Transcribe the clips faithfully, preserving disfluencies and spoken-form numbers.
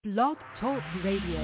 Blog Talk Radio.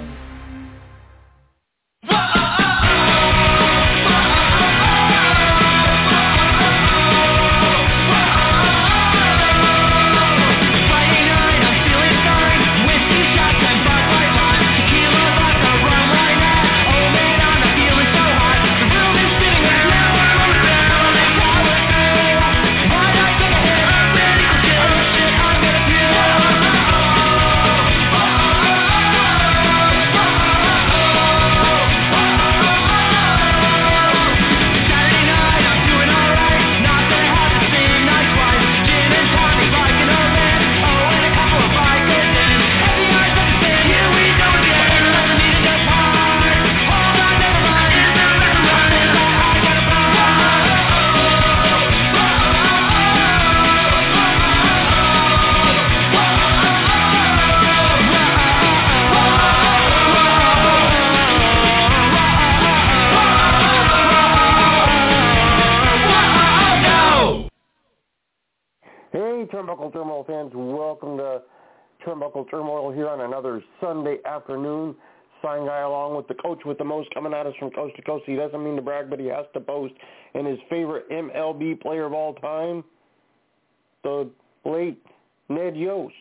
Turnbuckle Turmoil fans, welcome to Turnbuckle Turmoil here on another Sunday afternoon. Sign guy along with the coach with the most coming at us from coast to coast. He doesn't mean to brag, but he has to boast. And his favorite M L B player of all time, the late Ned Yost.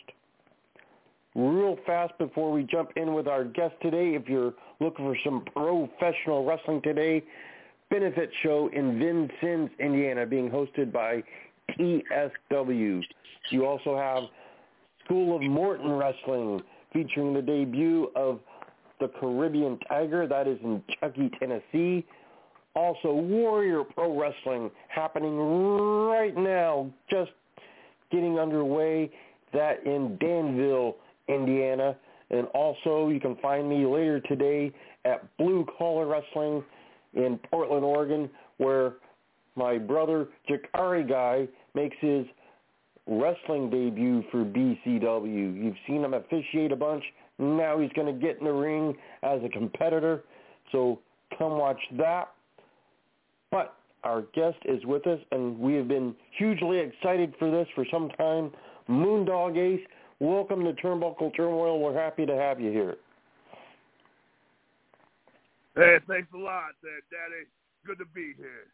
Real fast before we jump in with our guest today, if you're looking for some professional wrestling today, benefit show in Vincennes, Indiana, being hosted by T S W. You also have School of Morton Wrestling featuring the debut of the Caribbean Tiger. That is in Chuckey, Tennessee. Also Warrior Pro Wrestling happening right now, just getting underway. That in Danville, Indiana. And also you can find me later today at Blue Collar Wrestling in Portland, Oregon, where my brother Jakari Guy makes his wrestling debut for B C W. You've seen him officiate a bunch. Now he's going to get in the ring as a competitor. So come watch that. But our guest is with us, and we have been hugely excited for this for some time. Moondog Ace, welcome to Turnbuckle Turmoil. We're happy to have you here. Hey, thanks a lot there, Daddy. Good to be here.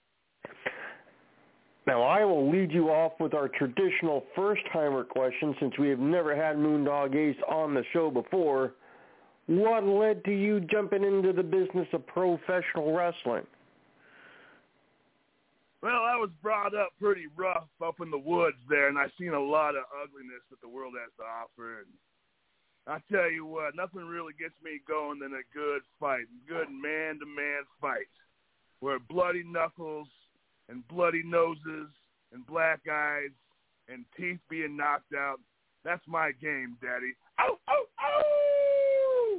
Now, I will lead you off with our traditional first-timer question, since we have never had Moondog Ace on the show before. What led to you jumping into the business of professional wrestling? Well, I was brought up pretty rough up in the woods there, and I've seen a lot of ugliness that the world has to offer. And I tell you what, nothing really gets me going than a good fight, a good man-to-man fight, where bloody knuckles and bloody noses and black eyes and teeth being knocked out. That's my game, Daddy. Oh, oh, oh!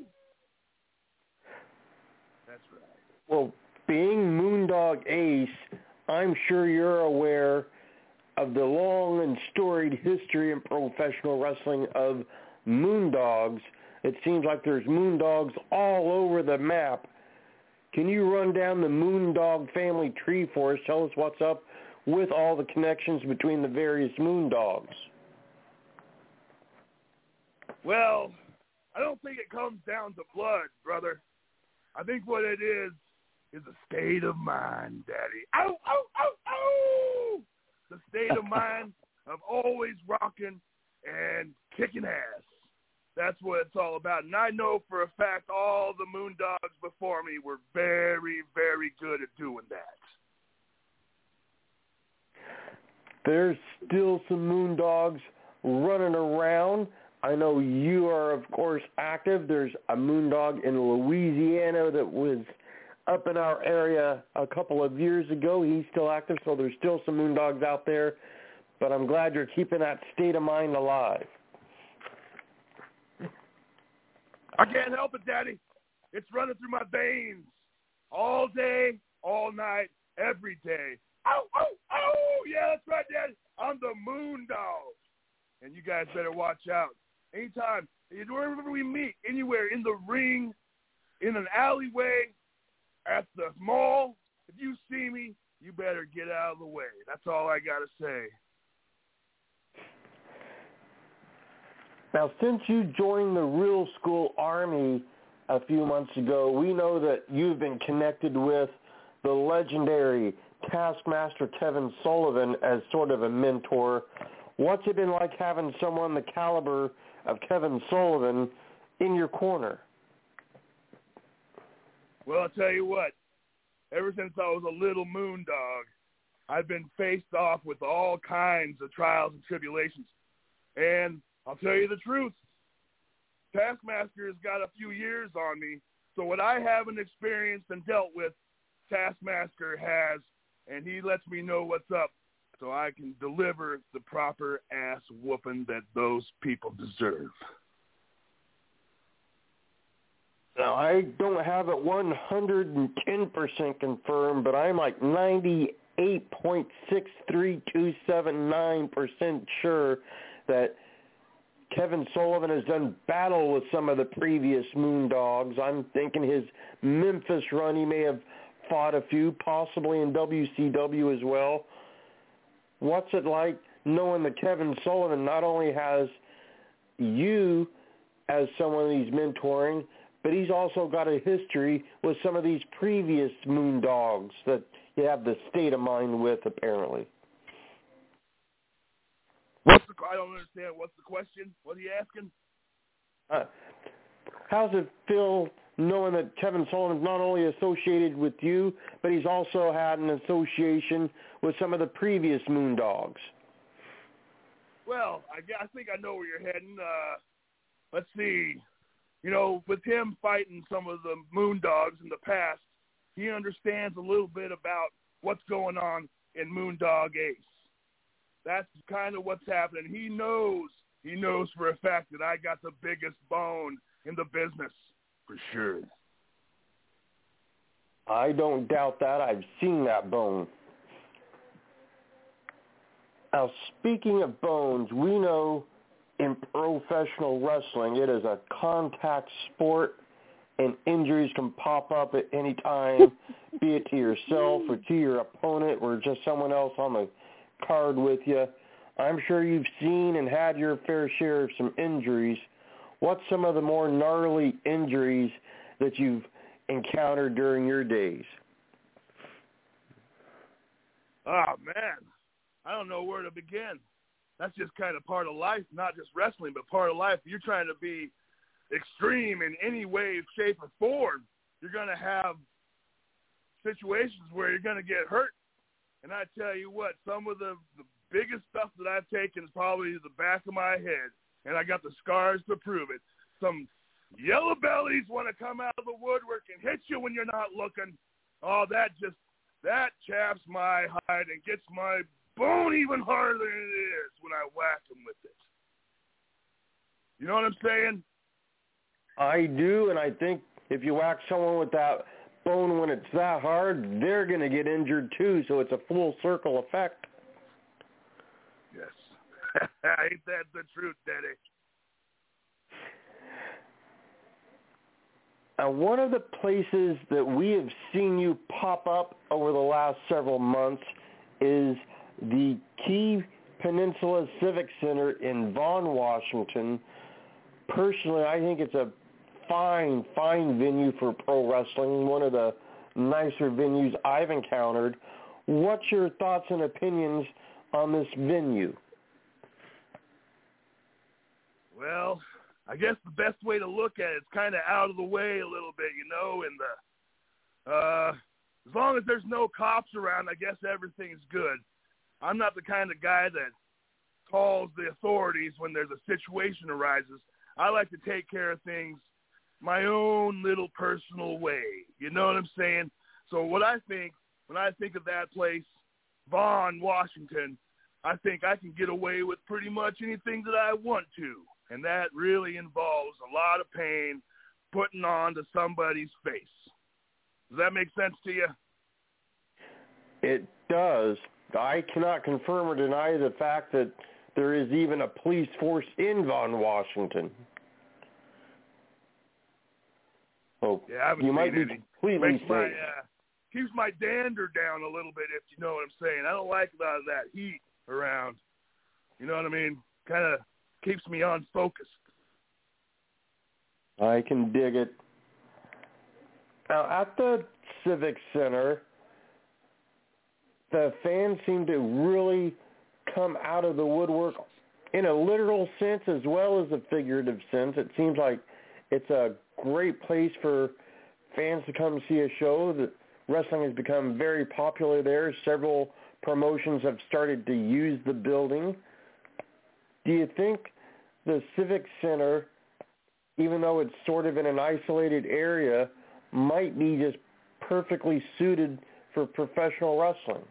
That's right. Well, being Moondog Ace, I'm sure you're aware of the long and storied history in professional wrestling of moondogs. It seems like there's moondogs all over the map. Can you run down the Moondog family tree for us? Tell us what's up with all the connections between the various moondogs. Well, I don't think it comes down to blood, brother. I think what it is is a state of mind, Daddy. Ow, ow, ow, ow! The state of mind of always rocking and kicking ass. That's what it's all about. And I know for a fact all the moondogs before me were very, very good at doing that. There's still some moondogs running around. I know you are, of course, active. There's a moondog in Louisiana that was up in our area a couple of years ago. He's still active, so there's still some moondogs out there. But I'm glad you're keeping that state of mind alive. I can't help it, Daddy. It's running through my veins all day, all night, every day. Oh, oh, oh, yeah, that's right, Daddy. I'm the Moondog. And you guys better watch out. Anytime, wherever we meet, anywhere, in the ring, in an alleyway, at the mall, if you see me, you better get out of the way. That's all I got to say. Now, since you joined the Real Old School Army a few months ago. We know that you've been connected with the legendary Taskmaster Kevin Sullivan as sort of a mentor. What's it been like having someone the caliber of Kevin Sullivan in your corner? Well, I'll tell you what. Ever since I was a little moon dog, I've been faced off with all kinds of trials and tribulations. And I'll tell you the truth. Taskmaster has got a few years on me, so what I haven't experienced and dealt with, Taskmaster has, and he lets me know what's up so I can deliver the proper ass whooping that those people deserve. Now, I don't have it one hundred ten percent confirmed, but I'm like ninety-eight point six three two seven nine percent sure that Kevin Sullivan has done battle with some of the previous Moondogs. I'm thinking his Memphis run, he may have fought a few, possibly in W C W as well. What's it like knowing that Kevin Sullivan not only has you as someone he's mentoring, but he's also got a history with some of these previous Moondogs that you have the state of mind with, apparently? What's the, I don't understand. What's the question? What are you asking? Uh, how's it feel knowing that Kevin Sullivan's not only associated with you, but he's also had an association with some of the previous Moondogs? Well, I, I think I know where you're heading. Uh, let's see. You know, with him fighting some of the Moondogs in the past, he understands a little bit about what's going on in Moondog Ace. That's kind of what's happening. He knows, he knows for a fact that I got the biggest bone in the business, for sure. I don't doubt that. I've seen that bone. Now, speaking of bones, we know in professional wrestling it is a contact sport, and injuries can pop up at any time, be it to yourself or to your opponent or just someone else on the card with you. I'm sure you've seen and had your fair share of some injuries. What's some of the more gnarly injuries that you've encountered during your days? Oh, man. I don't know where to begin. That's just kind of part of life, not just wrestling, but part of life. You're trying to be extreme in any way, shape, or form. You're going to have situations where you're going to get hurt. And I tell you what, some of the, the biggest stuff that I've taken is probably the back of my head, and I got the scars to prove it. Some yellow bellies want to come out of the woodwork and hit you when you're not looking. Oh, that just, that chaps my hide and gets my bone even harder than it is when I whack them with it. You know what I'm saying? I do, and I think if you whack someone with that bone when it's that hard, they're going to get injured too, so it's a full circle effect. Yes. Ain't that the truth, Daddy? Now, one of the places that we have seen you pop up over the last several months is the Key Peninsula Civic Center in Vaughan, Washington. Personally, I think it's a fine, fine venue for pro wrestling, one of the nicer venues I've encountered. What's your thoughts and opinions on this venue? Well, I guess the best way to look at it, it's kind of out of the way a little bit, you know, and the, uh, as long as there's no cops around, I guess everything's good. I'm not the kind of guy that calls the authorities when there's a situation arises. I like to take care of things my own little personal way. You know what I'm saying? So what I think, when I think of that place, Vaughan, Washington, I think I can get away with pretty much anything that I want to. And that really involves a lot of pain putting on to somebody's face. Does that make sense to you? It does. I cannot confirm or deny the fact that there is even a police force in Vaughan, Washington. Oh, yeah, I haven't you seen might be any. completely Makes safe. my, uh, keeps my dander down a little bit, if you know what I'm saying. I don't like a lot of that heat around. You know what I mean? Kind of keeps me unfocused. I can dig it. Now, at the Civic Center, the fans seem to really come out of the woodwork in a literal sense as well as a figurative sense. It seems like it's a great place for fans to come see a show. The wrestling has become very popular there. Several promotions have started to use the building. Do you think the Civic Center, even though it's sort of in an isolated area, might be just perfectly suited for professional wrestling?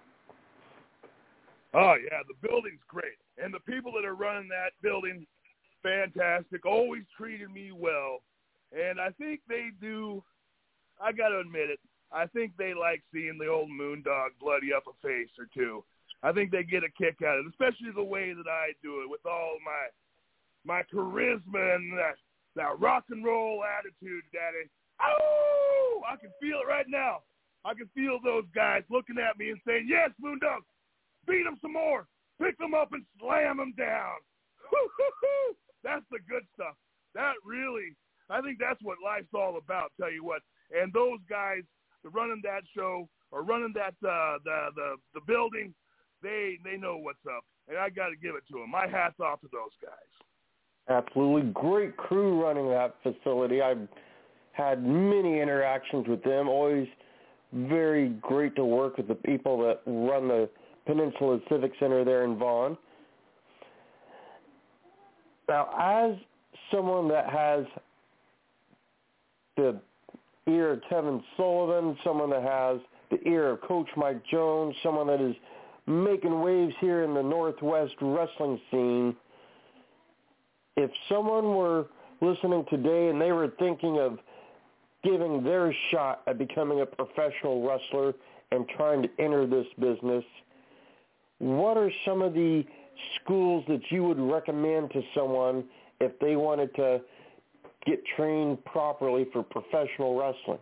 Oh, yeah, the building's great. And the people that are running that building, fantastic, always treated me well. And I think they do, I got to admit it, I think they like seeing the old Moondog bloody up a face or two. I think they get a kick out of it, especially the way that I do it with all my my charisma and that, that rock and roll attitude, Daddy. Oh, I can feel it right now. I can feel those guys looking at me and saying, yes, Moondog, beat them some more. Pick them up and slam them down. That's the good stuff. That really, I think that's what life's all about, tell you what. And those guys running that show or running that uh, the, the the building, they they know what's up. And I got to give it to them. My hat's off to those guys. Absolutely. Great crew running that facility. I've had many interactions with them. Always very great to work with the people that run the Peninsula Civic Center there in Vaughan. Now, as someone that has the ear of Kevin Sullivan, someone that has the ear of Coach Mike Jones, someone that is making waves here in the Northwest wrestling scene, if someone were listening today and they were thinking of giving their shot at becoming a professional wrestler and trying to enter this business, what are some of the schools that you would recommend to someone if they wanted to get trained properly for professional wrestling?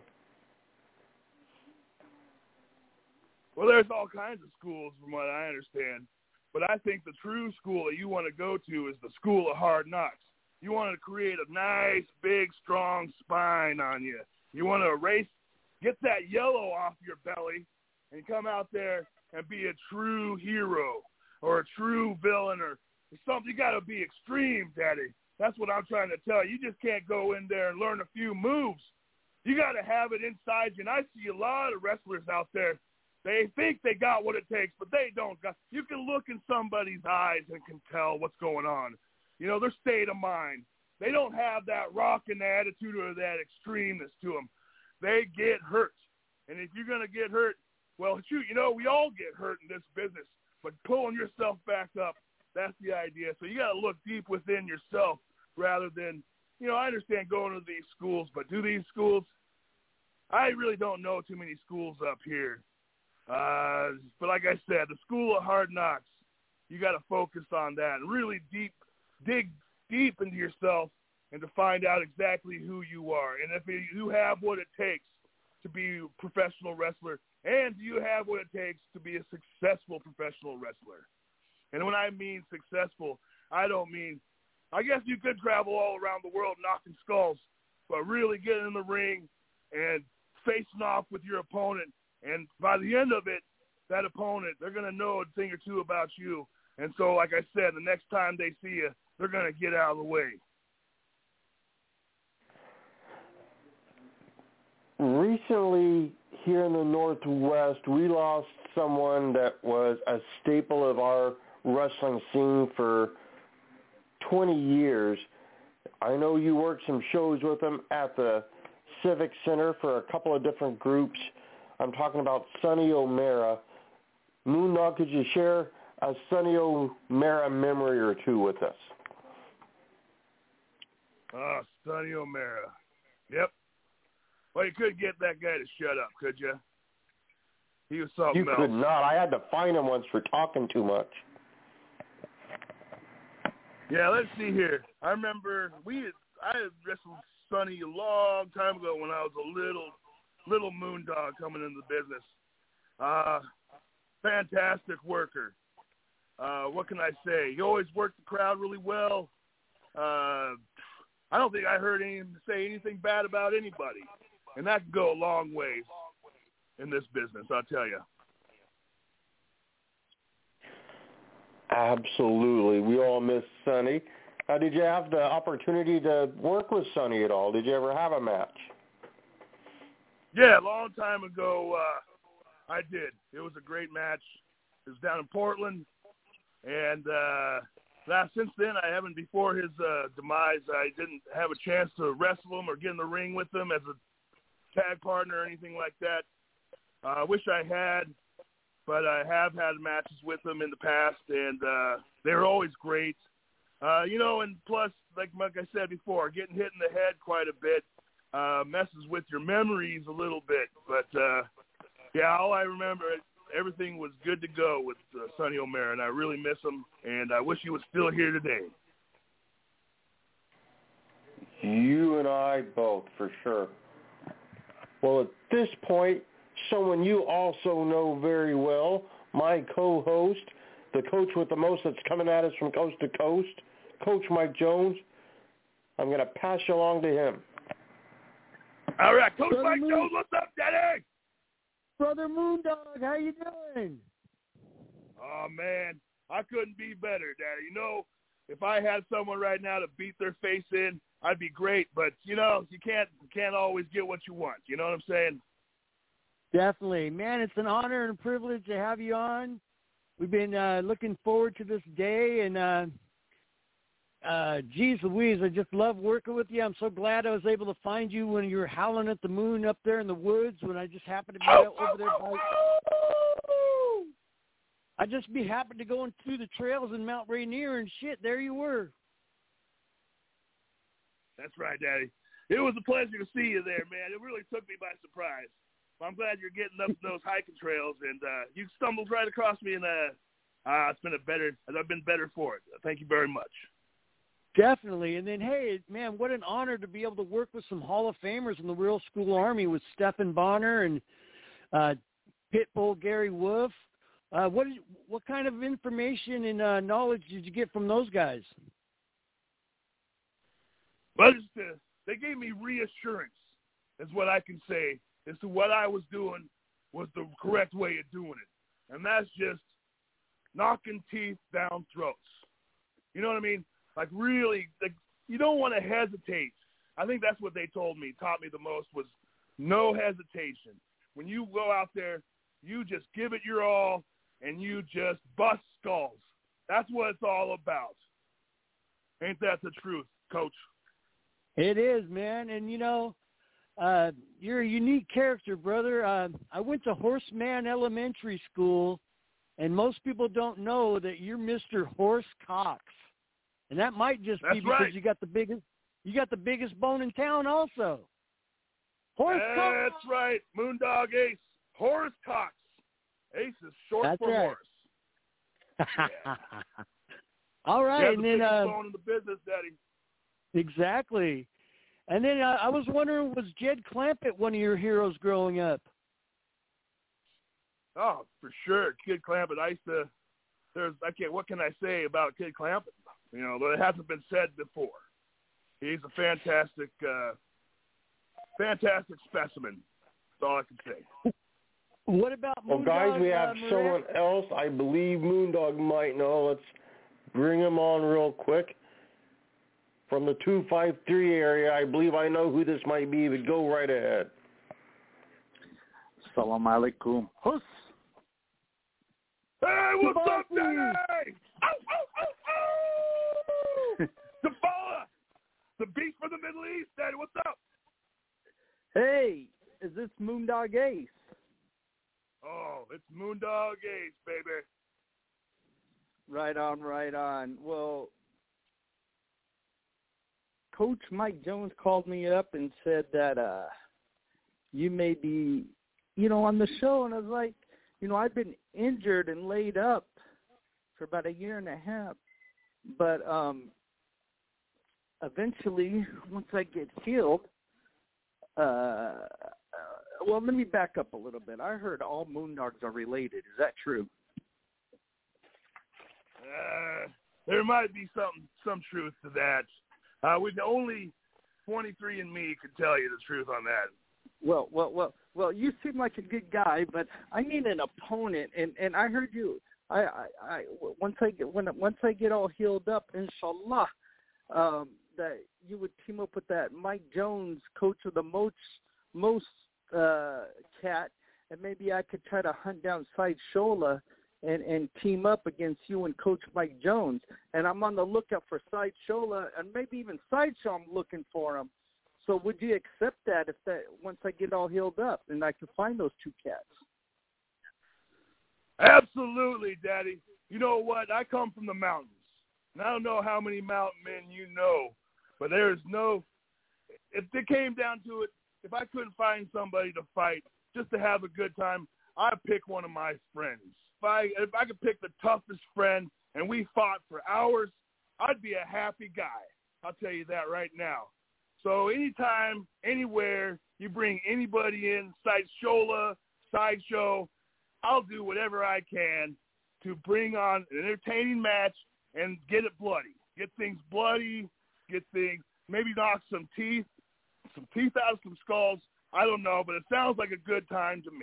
Well, there's all kinds of schools from what I understand. But I think the true school that you want to go to is the School of Hard Knocks. You want to create a nice, big, strong spine on you. You want to erase, get that yellow off your belly and come out there and be a true hero or a true villain or something. You got to be extreme, Daddy. That's what I'm trying to tell you. You just can't go in there and learn a few moves. You got to have it inside you. And I see a lot of wrestlers out there. They think they got what it takes, but they don't. Got, you can look in somebody's eyes and can tell what's going on. You know, their state of mind. They don't have that rockin' attitude or that extremeness to them. They get hurt. And if you're going to get hurt, well, shoot, you know, we all get hurt in this business. But pulling yourself back up, that's the idea. So you got to look deep within yourself rather than, you know, I understand going to these schools, but do these schools, I really don't know too many schools up here. Uh, but like I said, the School of Hard Knocks, you got to focus on that and really deep, dig deep into yourself and to find out exactly who you are. And if you have what it takes to be a professional wrestler, and do you have what it takes to be a successful professional wrestler? And when I mean successful, I don't mean, I guess you could travel all around the world knocking skulls, but really get in the ring and facing off with your opponent. And by the end of it, that opponent, they're going to know a thing or two about you. And so, like I said, the next time they see you, they're going to get out of the way. Recently, here in the Northwest, we lost someone that was a staple of our wrestling scene for twenty years. I know you worked some shows with him at the Civic Center for a couple of different groups. I'm talking about Sonny O'Mara. Moondog, could you share a Sonny O'Mara memory or two with us? Oh, Sonny O'Mara. Yep. Well, you couldn't get that guy to shut up, could you? He was something you else. You could not. I had to fine him once for talking too much. Yeah, let's see here. I remember we had, I had wrestled Sonny a long time ago when I was a little little Moondog coming into the business. Uh, fantastic worker. Uh, what can I say? He always worked the crowd really well. Uh, I don't think I heard him say anything bad about anybody. And that can go a long ways in this business, I'll tell you. Absolutely. We all miss Sonny. Uh, did you have the opportunity to work with Sonny at all? Did you ever have a match? Yeah, a long time ago, uh, I did. It was a great match. It was down in Portland. And uh, now, since then, I haven't, before his uh, demise, I didn't have a chance to wrestle him or get in the ring with him as a tag partner or anything like that. Uh, I wish I had, but I have had matches with him in the past, and uh, they were always great. Uh, you know, and plus, like, like I said before, getting hit in the head quite a bit uh, messes with your memories a little bit. But, uh, yeah, all I remember, everything was good to go with uh, Sonny O'Mara, and I really miss him, and I wish he was still here today. You and I both, for sure. Well, at this point, someone you also know very well, my co-host, the coach with the most that's coming at us from coast to coast, Coach Mike Jones. I'm going to pass you along to him. All right, Coach Brother Mike Moon- Jones, what's up, Daddy? Brother Moondog, how you doing? Oh, man, I couldn't be better, Daddy. You know, if I had someone right now to beat their face in, I'd be great. But, you know, you can't you can't always get what you want. You know what I'm saying? Definitely. Man, it's an honor and a privilege to have you on. We've been uh, looking forward to this day, and uh, uh, geez Louise, I just love working with you. I'm so glad I was able to find you when you were howling at the moon up there in the woods when I just happened to be Oh, out over there. By, I just be happened to going through the trails in Mount Rainier, and shit, there you were. That's right, Daddy. It was a pleasure to see you there, man. It really took me by surprise. I'm glad you're getting up those hiking trails, and uh, you stumbled right across me, and uh, uh, it's been a better. I've been better for it. Thank you very much. Definitely. And then, hey, man, what an honor to be able to work with some Hall of Famers in the World School Army with Stephen Bonner and uh, Pitbull Gary Wolf. Uh, what did, what kind of information and uh, knowledge did you get from those guys? Well, just, uh, they gave me reassurance, is what I can say, as to what I was doing was the correct way of doing it. And that's just knocking teeth down throats. You know what I mean? Like, really, like, you don't want to hesitate. I think that's what they told me, taught me the most, was no hesitation. When you go out there, you just give it your all, and you just bust skulls. That's what it's all about. Ain't that the truth, Coach? It is, man. And, you know, uh, you're a unique character, brother. Uh, I went to Horseman Elementary School, and most people don't know that you're Mister Horse Cox. And that might just That's be because right. you got the biggest you got the biggest bone in town also. Horse Cox. That's right. Moondog Ace. Horse Cox. Ace is short That's for right. horse. Yeah. All right, Yeah, and the then biggest uh, bone in the business, Daddy. exactly. And then uh, I was wondering, was Jed Clampett one of your heroes growing up? Oh, for sure. Kid Clampett. I used to, there's, I can't, what can I say about Kid Clampett? You know, it hasn't been said before. He's a fantastic, uh, fantastic specimen. That's all I can say. What about Well, Moondog, guys, we have uh, Moran? someone else I believe Moondog might know. Let's bring him on real quick. From the two five three area, I believe I know who this might be, but go right ahead. Salam alaikum. Hus. Hey, what's Goodbye, up, Daddy? Ow, ow, ow, ow! Jafala, the beast from the Middle East, Daddy. What's up? Hey, is this Moondog Ace? Oh, it's Moondog Ace, baby. Right on, right on. Well, Coach Mike Jones called me up and said that uh, you may be, you know, on the show. And I was like, you know, I've been injured and laid up for about a year and a half. But um, eventually, once I get healed, uh, uh, well, let me back up a little bit. I heard all Moondogs are related. Is that true? Uh, there might be some some truth to that. Uh, we only twenty-three and me could tell you the truth on that. Well, well, well, well. You seem like a good guy, but I need an opponent. And, and I heard you. I, I, I once I get when once I get all healed up, inshallah, um, that you would team up with that Mike Jones, coach of the most most uh, cat, and maybe I could try to hunt down Sid Shola and, and team up against you and Coach Mike Jones. And I'm on the lookout for Sid Shola, and maybe even Sideshow. I'm looking for him. So would you accept that if that once I get all healed up and I can find those two cats? Absolutely, Daddy. You know what? I come from the mountains. And I don't know how many mountain men you know, but there's no – if it came down to it, if I couldn't find somebody to fight just to have a good time, I'd pick one of my friends. If I, if I could pick the toughest friend and we fought for hours, I'd be a happy guy. I'll tell you that right now. So anytime, anywhere, you bring anybody in, Sid Shola, Sideshow, I'll do whatever I can to bring on an entertaining match and get it bloody. Get things bloody, get things, maybe knock some teeth, some teeth out of some skulls. I don't know, but it sounds like a good time to me.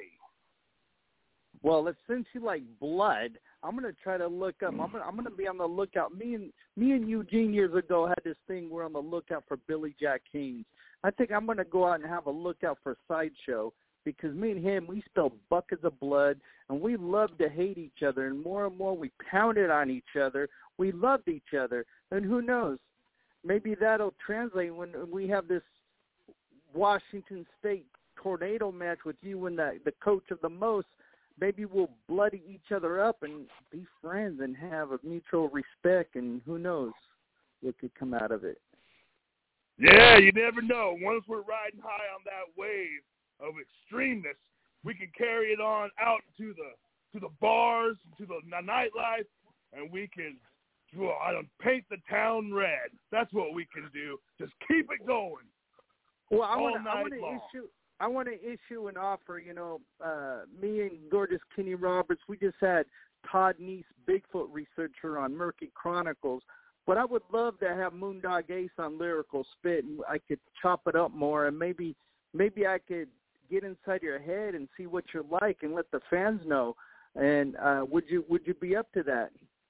Well, if, since you like blood, I'm gonna try to look up. I'm gonna I'm gonna be on the lookout. Me and me and Eugene years ago had this thing. We're on the lookout for Billy Jack Haynes. I think I'm gonna go out and have a lookout for Sideshow because me and him we spilled buckets of blood and we loved to hate each other. And more and more we pounded on each other. We loved each other. And who knows? Maybe that'll translate when we have this Washington State tornado match with you and the the coach of the most. Maybe we'll bloody each other up and be friends and have a mutual respect, and who knows what could come out of it. Yeah, you never know. Once we're riding high on that wave of extremeness, we can carry it on out to the to the bars, to the nightlife, and we can, well, I don't paint the town red. That's what we can do. Just keep it going. Well, I all want to issue. I want to issue an offer. You know, uh, me and Gorgeous Kenny Roberts, we just had Todd Neese, Bigfoot researcher on Murky Chronicles. But I would love to have Moondog Ace on Lyrical Spit, and I could chop it up more, and maybe maybe I could get inside your head and see what you're like, and let the fans know. And uh, would you would you be up to that?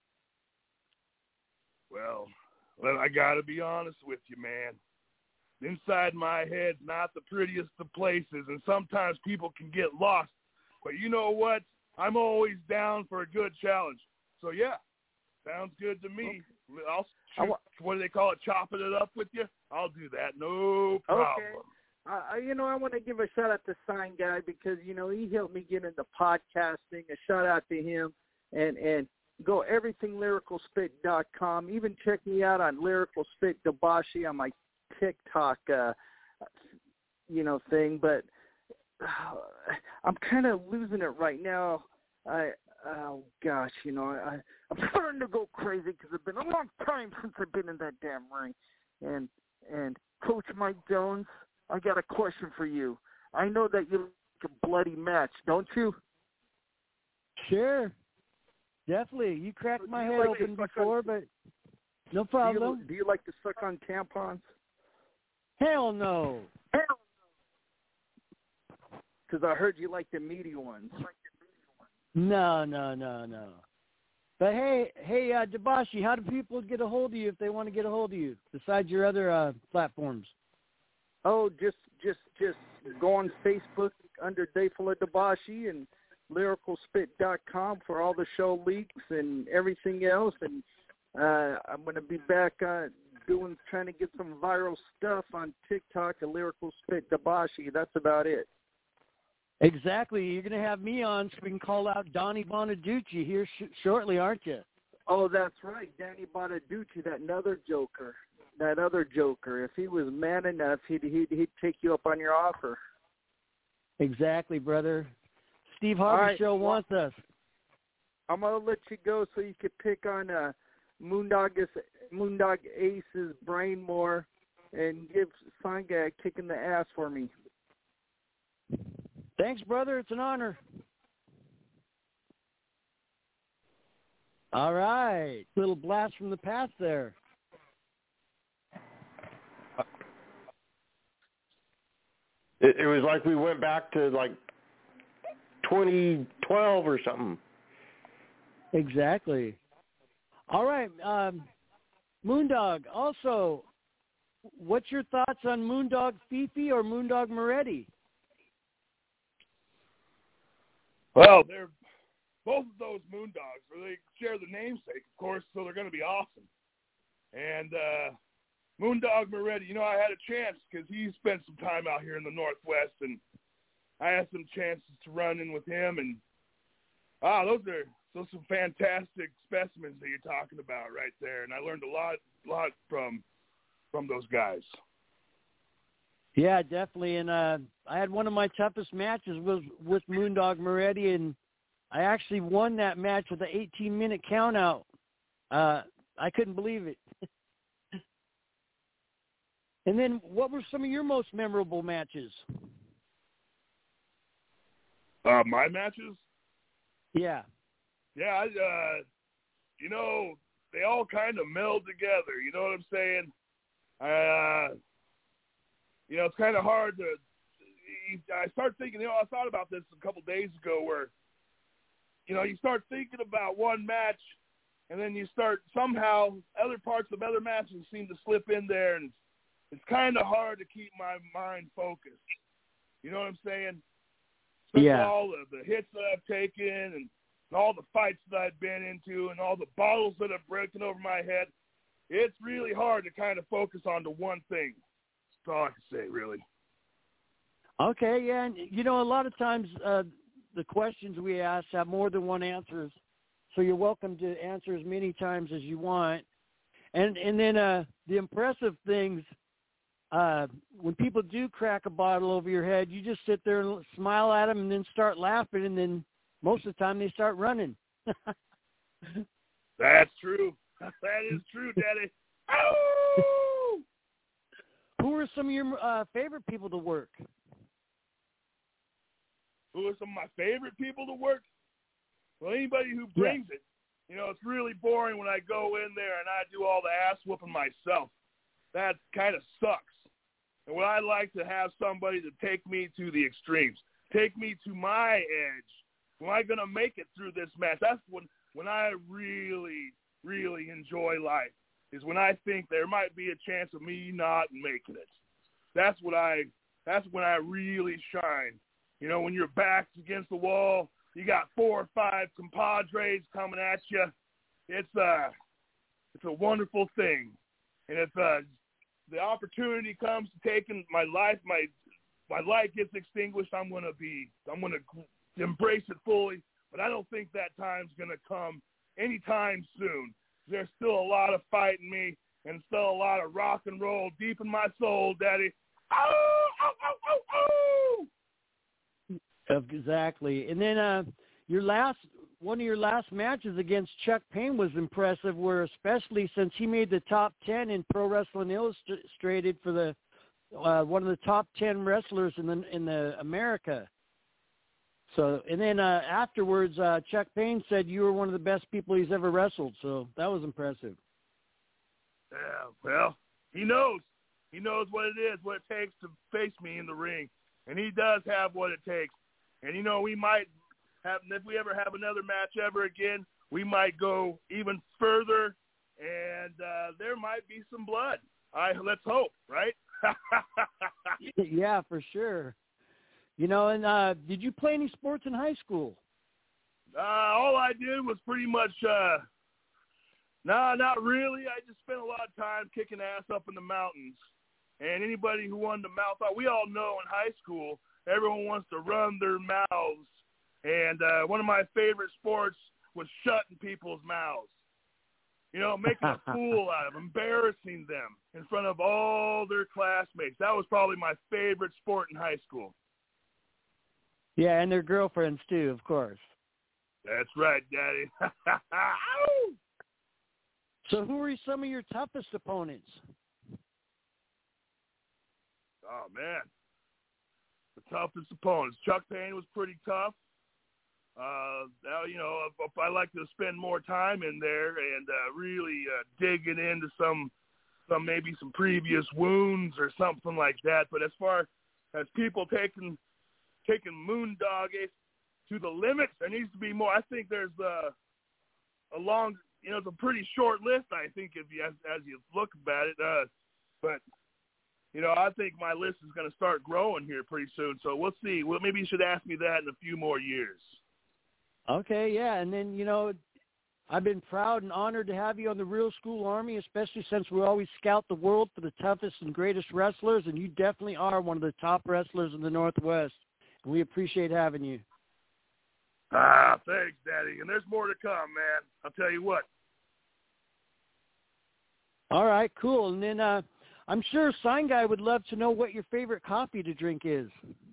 Well, well, I got to be honest with you, man. Inside my head, not the prettiest of places, and sometimes people can get lost. But you know what? I'm always down for a good challenge. So, yeah, sounds good to me. Okay. I'll shoot, wa- what do they call it, chopping it up with you? I'll do that. No problem. Okay. Uh, you know, I want to give a shout-out to Sign Guy because, you know, he helped me get into podcasting. A shout-out to him. And, and go everything lyrical spit dot com. Even check me out on Lyrical Spit Dabashi on my TikTok, uh, you know, thing, but uh, I'm kind of losing it right now. I, oh gosh, you know, I, I'm starting to go crazy because it's been a long time since I've been in that damn ring. And and Coach Mike Jones, I got a question for you. I know that you like a bloody match, don't you? Sure, definitely. You cracked my head like open before, on, but no problem. Do you, do you like to suck on tampons? Hell no. Because I heard you like the meaty ones. No, no, no, no. But hey, hey, uh, Dabashi, how do people get a hold of you if they want to get a hold of you besides your other uh, platforms? Oh, just, just, just go on Facebook under Dayfula Dabashi and lyrical spit dot com for all the show leaks and everything else. And uh, I'm going to be back uh, doing, trying to get some viral stuff on TikTok at Lyrical Spit Dabashi. That's about it. Exactly. You're going to have me on so we can call out Donnie Bonaducci here sh- shortly, aren't you? Oh, that's right. Danny Bonaducci, that other joker. That other joker. If he was man enough, he'd, he'd, he'd take you up on your offer. Exactly, brother. Steve Harvey right, Show well, wants us. I'm going to let you go so you could pick on uh, Moondog, Moondog Ace's brain more and give Sign Guy a kick in the ass for me. Thanks, brother. It's an honor. All right. Little blast from the past there. It, it was like we went back to like twenty twelve or something. Exactly. All right, um, Moondog. Also, what's your thoughts on Moondog Fifi or Moondog Moretti? Well, they're both of those Moondogs. They share the namesake, of course, so they're going to be awesome. And uh, Moondog Moretti, you know, I had a chance because he spent some time out here in the Northwest, and I had some chances to run in with him. And ah, those are those are some fantastic specimens that you're talking about right there. And I learned a lot, lot from from those guys. Yeah, definitely. And uh, I had one of my toughest matches was with Moondog Moretti, and I actually won that match with an eighteen-minute count-out. Uh, I couldn't believe it. And then what were some of your most memorable matches? Uh, my matches? Yeah. Yeah, I, uh, you know, they all kind of meld together. You know what I'm saying? Uh, you know, it's kind of hard to – I start thinking – you know, I thought about this a couple days ago where, you know, you start thinking about one match and then you start somehow other parts of other matches seem to slip in there, and it's kind of hard to keep my mind focused. You know what I'm saying? Especially yeah. all the, the hits that I've taken and all the fights that I've been into and all the bottles that have broken over my head. It's really hard to kind of focus on the one thing. That's all I can say, really. Okay, yeah, and you know, a lot of times uh, the questions we ask have more than one answer, so you're welcome to answer as many times as you want. And and then uh, the impressive things, uh, when people do crack a bottle over your head, you just sit there and smile at them and then start laughing, and then most of the time they start running. That's true. That is true, Daddy. Oh! Who are some of your uh, favorite people to work? Who are some of my favorite people to work? Well, anybody who brings yeah. it. You know, it's really boring when I go in there and I do all the ass whooping myself. That kind of sucks. And what I like to have somebody to take me to the extremes, take me to my edge. Am I going to make it through this match? That's when, when I really, really enjoy life, is when I think there might be a chance of me not making it. That's what I, that's when I really shine. You know, when your back's against the wall, you got four or five compadres coming at you. It's a, it's a wonderful thing. And if uh, the opportunity comes to taking my life, my my light gets extinguished, I'm going to be, I'm going to embrace it fully. But I don't think that time's going to come anytime soon. There's still a lot of fight in me and still a lot of rock and roll deep in my soul, Daddy. Oh, oh, oh, oh, oh! Exactly. And then uh, your last, one of your last matches against Chuck Payne was impressive, where especially since he made the top ten in Pro Wrestling Illustrated for the uh, one of the top ten wrestlers in the in the America. So, and then uh, afterwards, uh, Chuck Payne said you were one of the best people he's ever wrestled. So that was impressive. Yeah, well, he knows. He knows what it is, what it takes to face me in the ring, and he does have what it takes. And, you know, we might have, if we ever have another match ever again, we might go even further, and uh, there might be some blood. I let's hope, right? Yeah, for sure. You know, and uh, did you play any sports in high school? Uh, all I did was pretty much, uh, no, nah, not really. I just spent a lot of time kicking ass up in the mountains. And anybody who wanted to mouth out, we all know in high school, everyone wants to run their mouths. And uh, one of my favorite sports was shutting people's mouths. You know, making a fool out of them, embarrassing them in front of all their classmates. That was probably my favorite sport in high school. Yeah, and their girlfriends too, of course. That's right, Daddy. So who are some of your toughest opponents? Oh, man. The toughest opponents. Chuck Payne was pretty tough. Uh, you know, I like to spend more time in there and uh, really uh, digging into some, some maybe some previous wounds or something like that. But as far as people taking taking Moondog Ace to the limits. There needs to be more. I think there's a, a long, you know, it's a pretty short list, I think, if you, as, as you look at it. Uh, but, you know, I think my list is going to start growing here pretty soon. So we'll see. Well, maybe you should ask me that in a few more years. Okay, yeah. And then, you know, I've been proud and honored to have you on the Real School Army, especially since we always scout the world for the toughest and greatest wrestlers, and you definitely are one of the top wrestlers in the Northwest. And we appreciate having you. Ah, thanks, Daddy. And there's more to come, man. I'll tell you what. All right, cool. And then uh, I'm sure Sign Guy would love to know what your favorite coffee to drink is.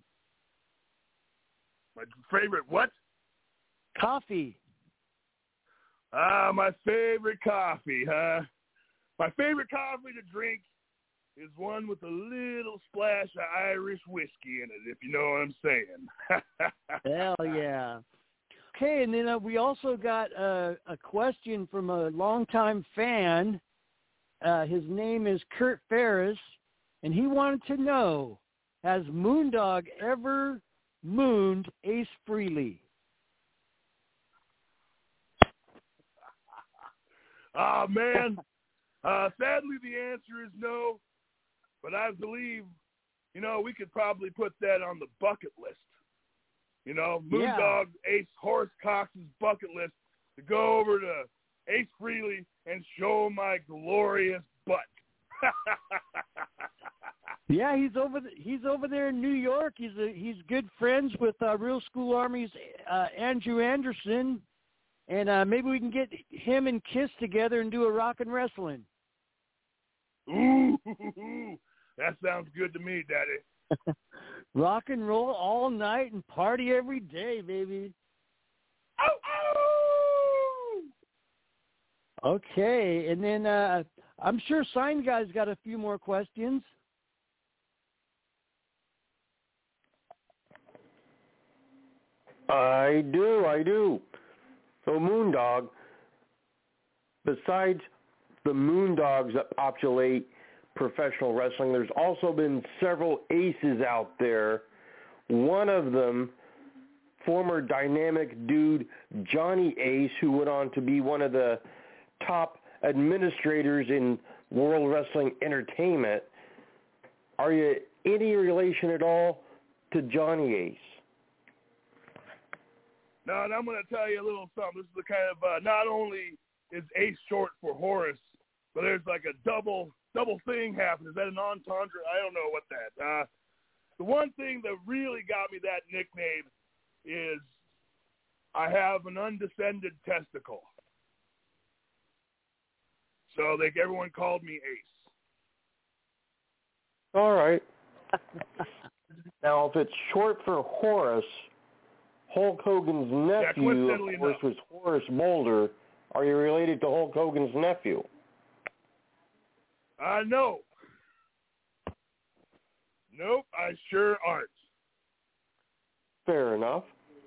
My favorite what? Coffee. Ah, my favorite coffee, huh? My favorite coffee to drink is one with a little splash of Irish whiskey in it, if you know what I'm saying. Hell yeah. Okay, and then uh, we also got uh, a question from a longtime fan. Uh, his name is Kurt Ferris, and he wanted to know, has Moondog ever mooned Ace Frehley? Oh, man. Uh, sadly, the answer is no. But I believe, you know, we could probably put that on the bucket list. You know, Moondog yeah. Ace Horace Cox's bucket list to go over to Ace Frehley and show my glorious butt. Yeah, he's over. The, he's over there in New York. He's a, he's good friends with uh, Real School Army's uh, Andrew Anderson. And uh, maybe we can get him and Kiss together and do a rock and wrestling. Ooh, that sounds good to me, Daddy. Rock and roll all night and party every day, baby. Oh, oh! Okay, and then uh, I'm sure Sign Guy's got a few more questions. I do, I do. So Moondog, besides the Moondogs that populate professional wrestling, there's also been several aces out there. One of them, former dynamic dude Johnny Ace, who went on to be one of the top administrators in World Wrestling Entertainment. Are you any relation at all to Johnny Ace? No, and I'm going to tell you a little something. This is the kind of, uh, not only is Ace short for Horace, but there's like a double double thing happening. Is that an entendre? I don't know what that. Uh, the one thing that really got me that nickname is I have an undescended testicle. So like everyone called me Ace. All right. Now, if it's short for Horace, Hulk Hogan's nephew, yeah, of course, enough. was Horace Boulder. Are you related to Hulk Hogan's nephew? Uh, no. Nope, I sure aren't. Fair enough.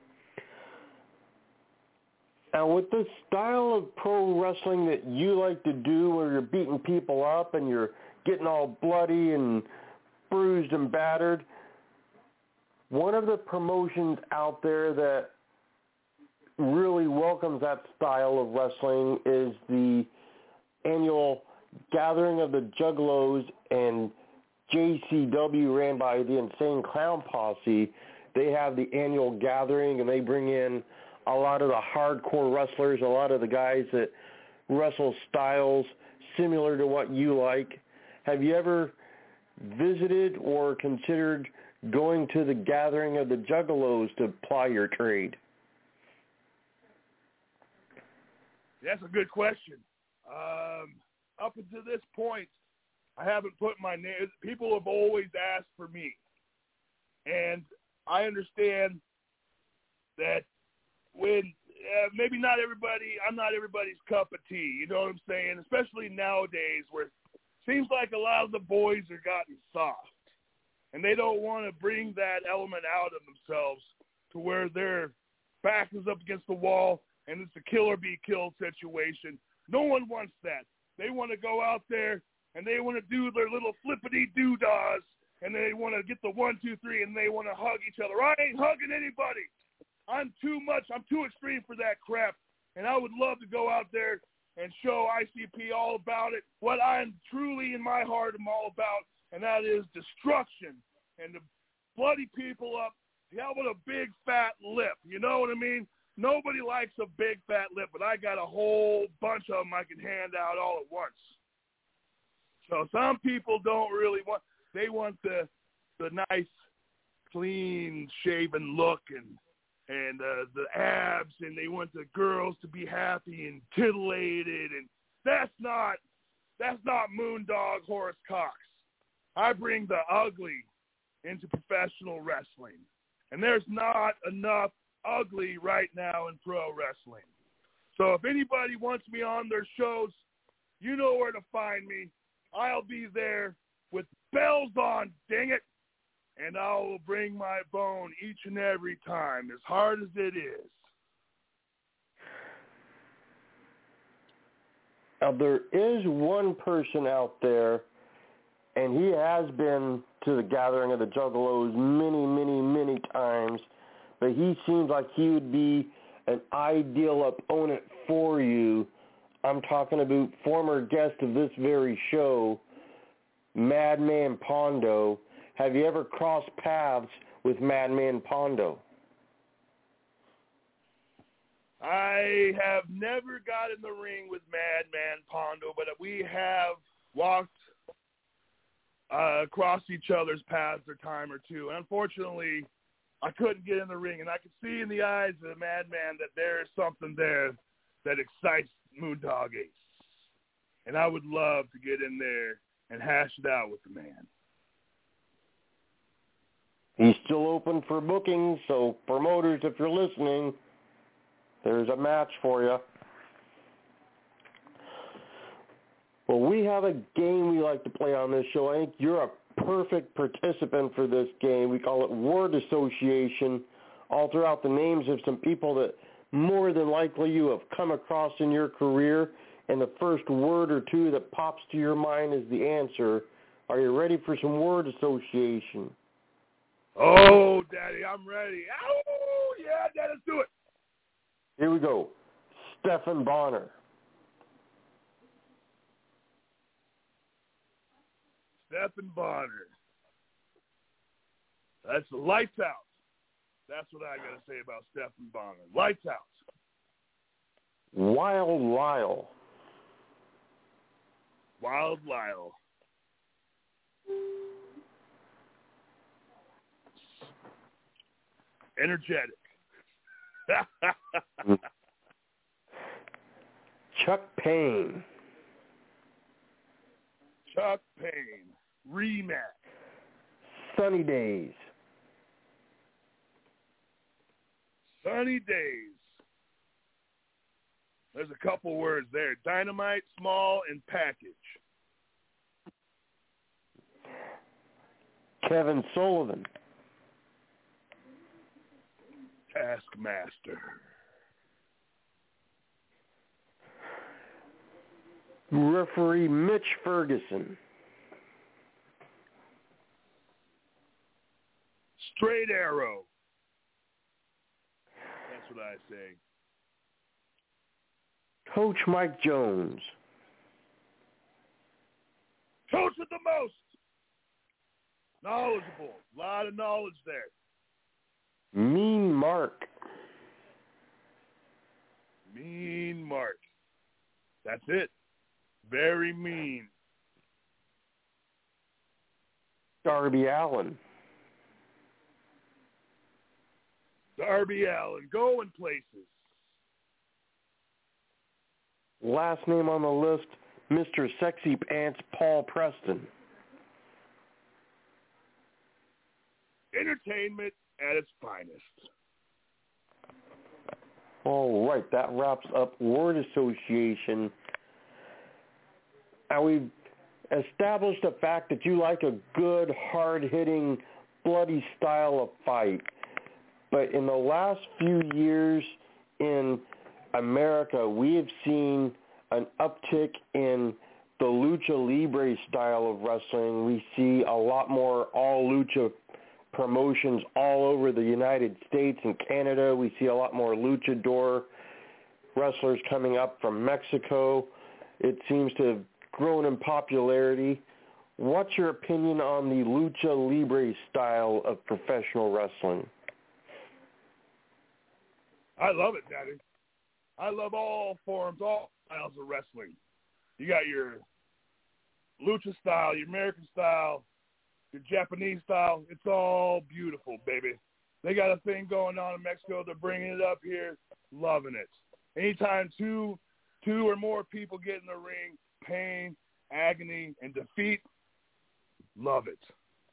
Now, with this style of pro wrestling that you like to do where you're beating people up and you're getting all bloody and bruised and battered, one of the promotions out there that really welcomes that style of wrestling is the annual Gathering of the Juggalos, and J C W, ran by the Insane Clown Posse. They have the annual gathering, and they bring in a lot of the hardcore wrestlers, a lot of the guys that wrestle styles similar to what you like. Have you ever visited or considered going to the Gathering of the Juggalos to ply your trade? That's a good question. Um, up until this point, I haven't put my name. People have always asked for me. And I understand that when uh, maybe not everybody, I'm not everybody's cup of tea. You know what I'm saying? Especially nowadays where it seems like a lot of the boys are gotten soft. And they don't want to bring that element out of themselves to where their back is up against the wall and it's a kill or be killed situation. No one wants that. They want to go out there and they want to do their little flippity-doo-dahs and they want to get the one, two, three, and they want to hug each other. I ain't hugging anybody. I'm too much. I'm too extreme for that crap, and I would love to go out there and show I C P all about it, what I'm truly in my heart am all about, and that is destruction and to bloody people up. Yeah, with a big fat lip, you know what I mean? Nobody likes a big fat lip, but I got a whole bunch of them I can hand out all at once. So some people don't really want, they want the the nice, clean shaven look and and uh, the abs, and they want the girls to be happy and titillated, and that's not that's not Moondog Horace Cox. I bring the ugly into professional wrestling, and there's not enough ugly right now in pro wrestling. So if anybody wants me on their shows, you know where to find me. I'll be there with bells on, dang it, and I will bring my bone each and every time, as hard as it is. Now, there is one person out there, and he has been to the Gathering of the Juggalos many, many, many times, but he seems like he would be an ideal opponent for you. I'm talking about former guest of this very show, Madman Pondo. Have you ever crossed paths with Madman Pondo? I have never got in the ring with Madman Pondo, but we have walked uh, across each other's paths a time or two. And unfortunately, I couldn't get in the ring, and I could see in the eyes of the Madman that there is something there that excites Moondog Ace. And I would love to get in there and hash it out with the man. He's still open for bookings, so promoters, if you're listening, there's a match for you. Well, we have a game we like to play on this show. I think you're a perfect participant for this game. We call it Word Association. I'll throw out the names of some people that more than likely you have come across in your career, and the first word or two that pops to your mind is the answer. Are you ready for some Word Association? Oh, Daddy, I'm ready. Oh, yeah, Dad, let's do it. Here we go. Stephan Bonnar. Stephan Bonnar. That's lights out. That's what I got to say about Stephan Bonnar. Lights out. Wild Lyle. Wild Lyle. Energetic. Chuck Payne. Chuck Payne. Rematch. Sunny Days. Sunny Days. There's a couple words there. Dynamite, small, and package. Kevin Sullivan. Taskmaster. Referee Mitch Ferguson. Straight arrow. That's what I say. Coach Mike Jones. Coach with the most. Knowledgeable. A lot of knowledge there. Mean Mark. Mean Mark. That's it. Very mean. Darby Allin. Darby Allin. Going places. Last name on the list, Mister Sexy Pants Paul Preston. Entertainment at its finest. All right, that wraps up Word Association. Now, we've established the fact that you like a good, hard-hitting, bloody style of fight. But in the last few years in America, we have seen an uptick in the lucha libre style of wrestling. We see a lot more all lucha promotions all over the United States and Canada. We see a lot more luchador wrestlers coming up from Mexico. It seems to have grown in popularity. What's your opinion on the lucha libre style of professional wrestling? I love it, Daddy. I love all forms, all styles of wrestling. You got your lucha style, your American style, your Japanese style. It's all beautiful, baby. They got a thing going on in Mexico. They're bringing it up here, loving it. Anytime two, two or more people get in the ring, pain, agony, and defeat, love it.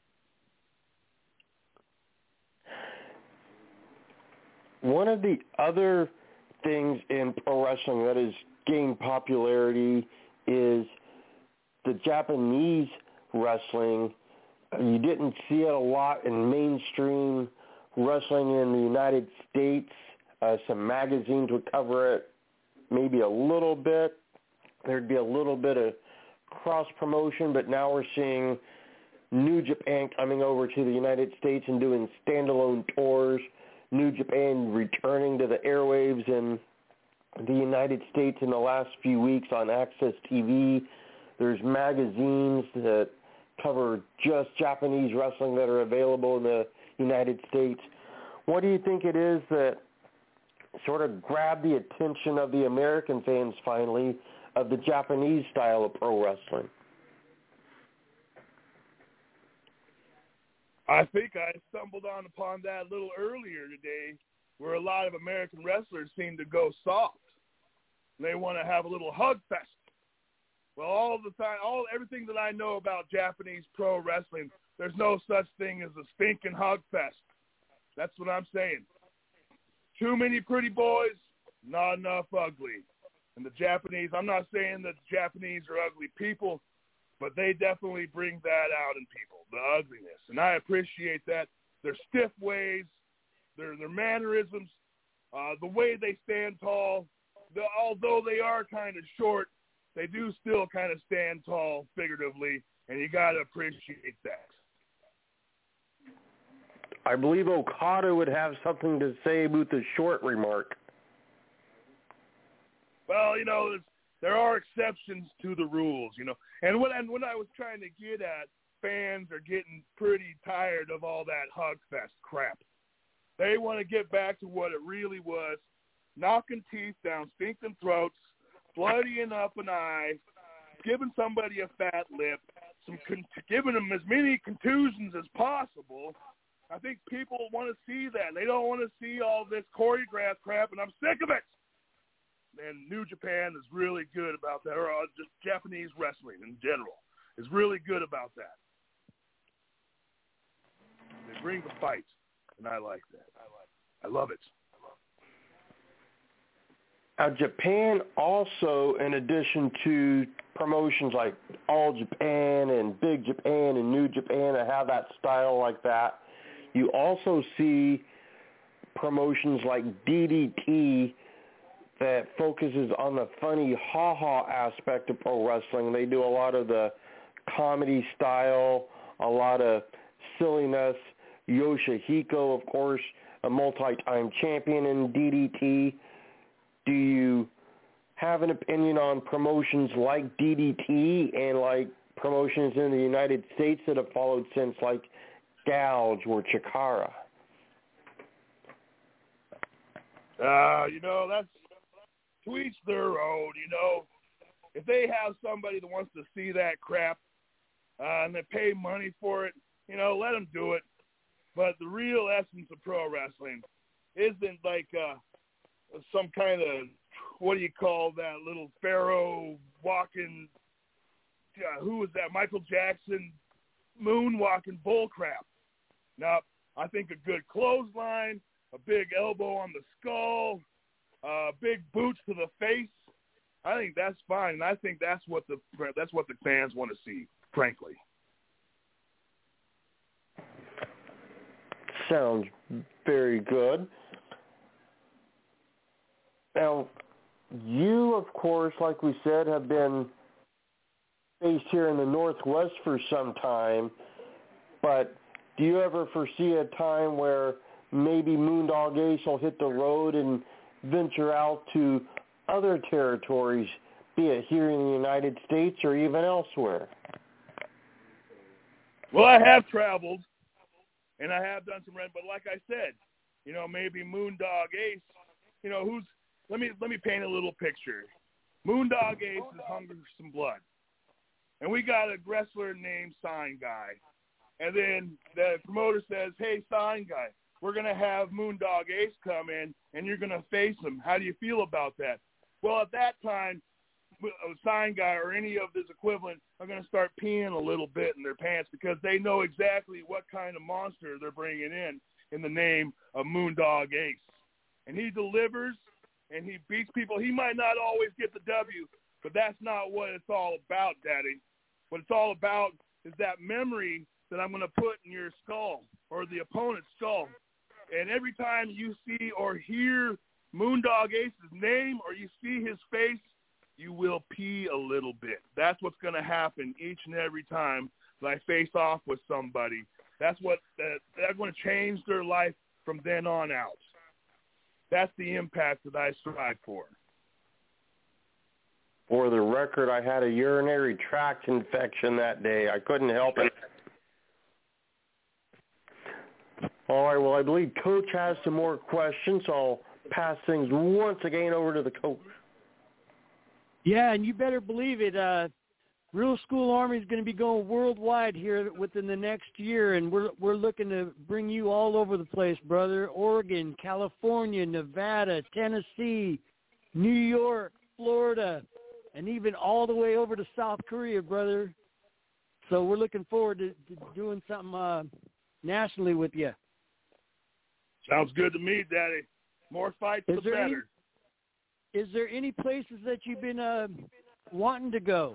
One of the other things in pro wrestling that has gained popularity is the Japanese wrestling. You didn't see it a lot in mainstream wrestling in the United States. Uh, some magazines would cover it maybe a little bit. There'd be a little bit of cross-promotion, but now we're seeing New Japan coming over to the United States and doing standalone tours. New Japan returning to the airwaves in the United States in the last few weeks on Access T V. There's magazines that cover just Japanese wrestling that are available in the United States. What do you think it is that sort of grabbed the attention of the American fans finally of the Japanese style of pro wrestling? I think I stumbled on upon that a little earlier today, where a lot of American wrestlers seem to go soft. They want to have a little hug fest. Well, all the time, all everything that I know about Japanese pro wrestling, there's no such thing as a stinking hug fest. That's what I'm saying. Too many pretty boys, not enough ugly. And the Japanese, I'm not saying that the Japanese are ugly people, but they definitely bring that out in people, the ugliness. And I appreciate that. Their stiff ways, their their mannerisms, uh, the way they stand tall. The, although they are kind of short, they do still kind of stand tall figuratively, and you got to appreciate that. I believe Okada would have something to say about the short remark. Well, you know, there are exceptions to the rules, you know. And what, and what I was trying to get at, fans are getting pretty tired of all that hug fest crap. They want to get back to what it really was, knocking teeth down stinking throats, bloodying up an eye, giving somebody a fat lip, some con- giving them as many contusions as possible. I think people want to see that. They don't want to see all this choreographed crap, and I'm sick of it. And New Japan is really good about that, or uh, just Japanese wrestling in general is really good about that. They bring the fight, and I like that. I like it. I love it. Now, Japan also, in addition to promotions like All Japan and Big Japan and New Japan and have that style like that, you also see promotions like D D T that focuses on the funny ha-ha aspect of pro wrestling. They do a lot of the comedy style, a lot of silliness. Yoshihiko, of course, a multi-time champion in D D T. Do you have an opinion on promotions like D D T and like promotions in the United States that have followed since, like Gouge or Chikara? Uh, you know, that's to each their own, you know. If they have somebody that wants to see that crap uh, and they pay money for it, you know, let them do it. But the real essence of pro wrestling isn't like uh, some kind of, what do you call that little pharaoh walking, uh, who was that, Michael Jackson moonwalking bullcrap. Now, I think a good clothesline, a big elbow on the skull, uh, big boots to the face, I think that's fine, and I think that's what the that's what the fans want to see, frankly. Sounds very good. Now, you, of course, like we said, have been based here in the Northwest for some time, but do you ever foresee a time where maybe Moondog Ace will hit the road and venture out to other territories, be it here in the United States or even elsewhere? Well, I have traveled, and I have done some rent, but like I said, you know, maybe Moondog Ace, you know, who's, let me let me paint a little picture. Moondog Ace is hungry for some blood. And we got a wrestler named Sign Guy. And then the promoter says, hey, Sign Guy, we're going to have Moondog Ace come in, and you're going to face him. How do you feel about that? Well, at that time, Sign Guy or any of his equivalent are going to start peeing a little bit in their pants because they know exactly what kind of monster they're bringing in in the name of Moondog Ace. And he delivers, and he beats people. He might not always get the W, but that's not what it's all about, Daddy. What it's all about is that memory that I'm going to put in your skull or the opponent's skull. And every time you see or hear Moondog Ace's name or you see his face, you will pee a little bit. That's what's going to happen each and every time that I face off with somebody. That's what uh, that's going to change their life from then on out. That's the impact that I strive for. For the record, I had a urinary tract infection that day. I couldn't help it. All right, well, I believe Coach has some more questions, so I'll pass things once again over to the coach. Yeah, and you better believe it. Uh, Real School Army is going to be going worldwide here within the next year, and we're we're looking to bring you all over the place, brother. Oregon, California, Nevada, Tennessee, New York, Florida, and even all the way over to South Korea, brother. So we're looking forward to, to doing something uh, nationally with you. Sounds good to me, Daddy. More fights, the better. Any, is there any places that you've been uh, wanting to go?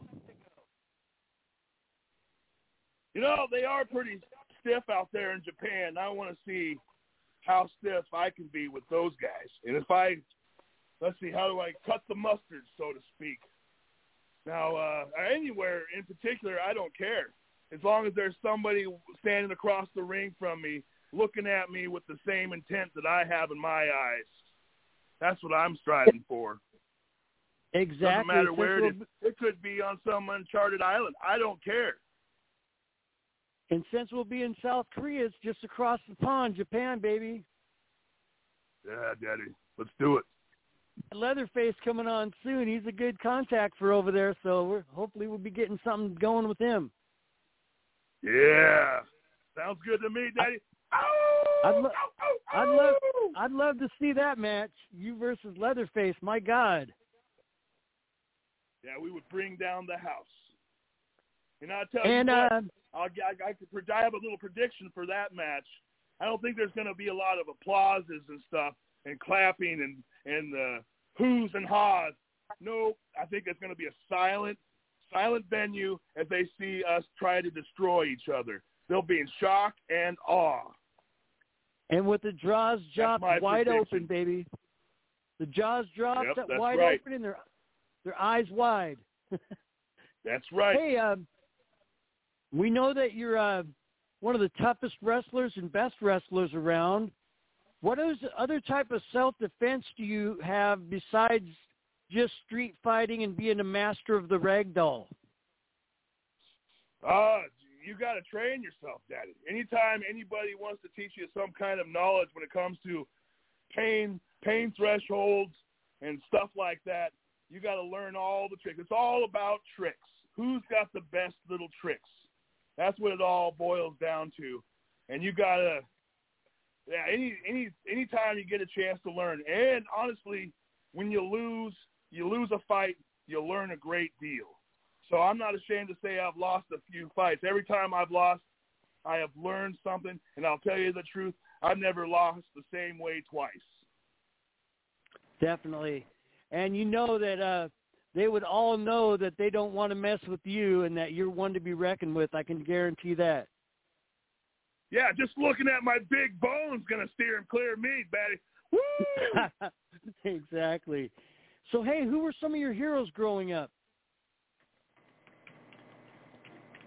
You know, they are pretty stiff out there in Japan. I want to see how stiff I can be with those guys. And if I, let's see, how do I cut the mustard, so to speak? Now, uh, anywhere in particular, I don't care. As long as there's somebody standing across the ring from me, looking at me with the same intent that I have in my eyes. That's what I'm striving for. Exactly. Doesn't matter where it is. It could be on some uncharted island. I don't care. And since we'll be in South Korea, it's just across the pond, Japan, baby. Yeah, Daddy. Let's do it. Leatherface coming on soon. He's a good contact for over there, so we're hopefully we'll be getting something going with him. Yeah. Sounds good to me, Daddy. I'd, lo- I'd love I'd love to see that match, you versus Leatherface. My God. Yeah, we would bring down the house. And I'll tell and, you what, uh, I'll, I, I, could, I have a little prediction for that match. I don't think there's going to be a lot of applauses and stuff and clapping and, and uh, whoos and haws. No, I think it's going to be a silent, silent venue as they see us try to destroy each other. They'll be in shock and awe. And with the jaws dropped wide prediction. open, baby. The jaws dropped yep, that's wide right. open and their their eyes wide. That's right. Hey, uh, we know that you're uh, one of the toughest wrestlers and best wrestlers around. What is other type of self-defense do you have besides just street fighting and being a master of the ragdoll? Uh, you got to train yourself, Daddy. Anytime anybody wants to teach you some kind of knowledge when it comes to pain, pain thresholds and stuff like that, you got to learn all the tricks. It's all about tricks. Who's got the best little tricks? That's what it all boils down to. And you got to, yeah, any, any, anytime you get a chance to learn. And honestly, when you lose, you lose a fight, you'll learn a great deal. So I'm not ashamed to say I've lost a few fights. Every time I've lost, I have learned something. And I'll tell you the truth, I've never lost the same way twice. Definitely. And you know that uh, they would all know that they don't want to mess with you and that you're one to be reckoned with. I can guarantee that. Yeah, just looking at my big bones going to steer and clear me, Betty. Woo! Exactly. So, hey, who were some of your heroes growing up?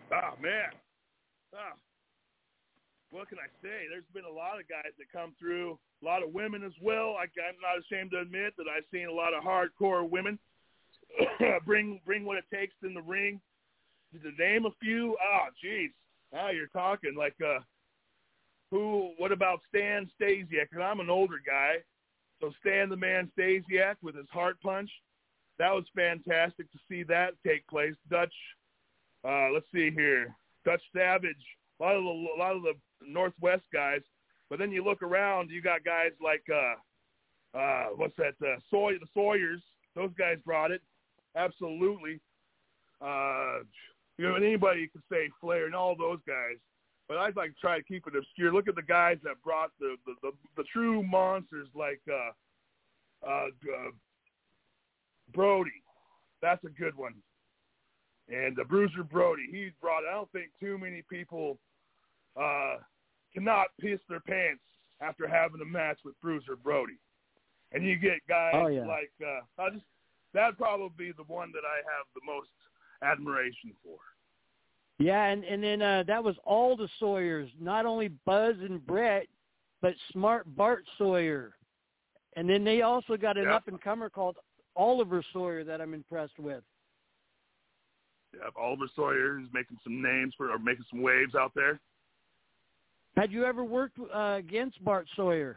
Oh, man. Oh. What can I say? There's been a lot of guys that come through, a lot of women as well. I, I'm not ashamed to admit that I've seen a lot of hardcore women bring bring what it takes in the ring. To name a few, oh, geez. Now you're talking like, uh, who, what about Stan Stasiak? And I'm an older guy. So Stan the Man Stasiak with his heart punch, that was fantastic to see that take place. Dutch, uh, let's see here, Dutch Savage, a lot of the, a lot of the Northwest guys. But then you look around, you got guys like, uh, uh, what's that, uh, Soy, the Sawyers. Those guys brought it. Absolutely. Uh, you know, and anybody could say Flair and all those guys. But I'd like to try to keep it obscure. Look at the guys that brought the, the, the, the true monsters like uh, uh, uh, Brody. That's a good one. And uh, Bruiser Brody. He brought, I don't think too many people uh, cannot piss their pants after having a match with Bruiser Brody. And you get guys oh, yeah. like, uh, I just, that'd probably be the one that I have the most admiration for. Yeah, and, and then uh, that was all the Sawyers, not only Buzz and Brett, but Smart Bart Sawyer. And then they also got an yep. up-and-comer called Oliver Sawyer that I'm impressed with. Yep, Oliver Sawyer is making some names for, or making some waves out there. Had you ever worked uh, against Bart Sawyer?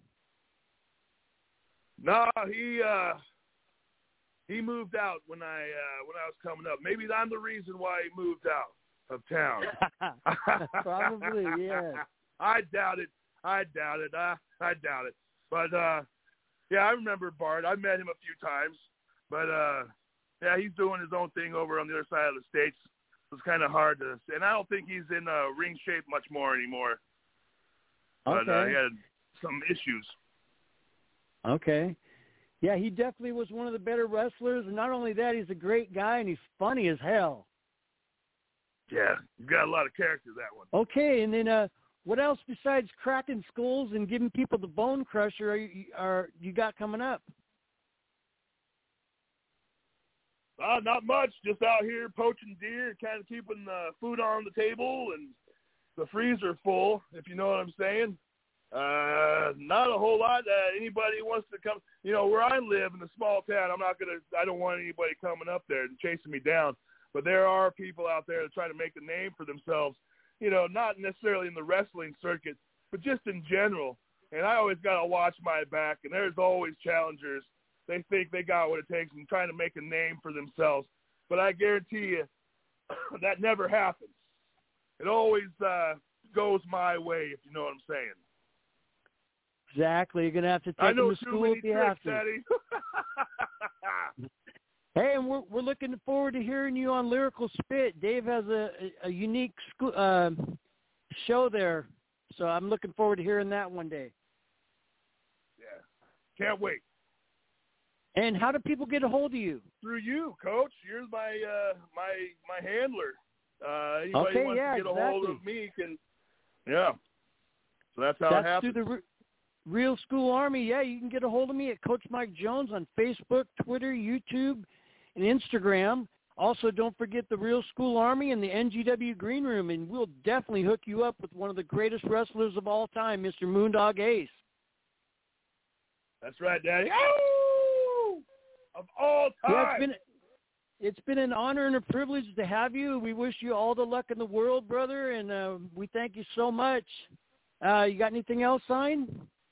No, he uh, he moved out when I uh, when I was coming up. Maybe I'm the reason why he moved out of town. Probably, yeah. I doubt it. I doubt it. I, I doubt it. But, uh, yeah, I remember Bart. I met him a few times. But, uh, yeah, he's doing his own thing over on the other side of the states. It's kind of hard to – and I don't think he's in uh, ring shape much more anymore. Okay. But uh, he had some issues. Okay. Yeah, he definitely was one of the better wrestlers. And not only that, he's a great guy, and he's funny as hell. Yeah, you got a lot of character, that one. Okay, and then uh, what else besides cracking skulls and giving people the bone crusher are you, are you got coming up? Uh, not much. Just out here poaching deer, kind of keeping the food on the table and the freezer full, if you know what I'm saying. Uh, not a whole lot. Uh, anybody wants to come, you know, where I live in the small town, I'm not going to, I don't want anybody coming up there and chasing me down. But there are people out there that try to make a name for themselves, you know, not necessarily in the wrestling circuit, but just in general. And I always got to watch my back, and there's always challengers. They think they got what it takes and trying to make a name for themselves. But I guarantee you that never happens. It always uh, goes my way, if you know what I'm saying. Exactly. You're going to have to take I know them to too school many if you tricks, have to. Daddy. Hey, and we're we're looking forward to hearing you on Lyrical Spit. Dave has a, a, a unique school, uh, show there, so I'm looking forward to hearing that one day. Yeah, can't wait. And how do people get a hold of you? Through you, Coach. You're my uh, my my handler. Uh, anybody okay, who wants yeah, to get exactly. a hold of me can. Yeah. So that's how that's it happens. Through the Real School Army. Yeah, you can get a hold of me at Coach Mike Jones on Facebook, Twitter, YouTube, and Instagram. Also, don't forget the Real School Army and the N G W Green Room, and we'll definitely hook you up with one of the greatest wrestlers of all time, Mister Moondog Ace. That's right, Daddy. Oh! Of all time. Yeah, it's been, it's been an honor and a privilege to have you. We wish you all the luck in the world, brother, and uh, we thank you so much. Uh, you got anything else, Sign?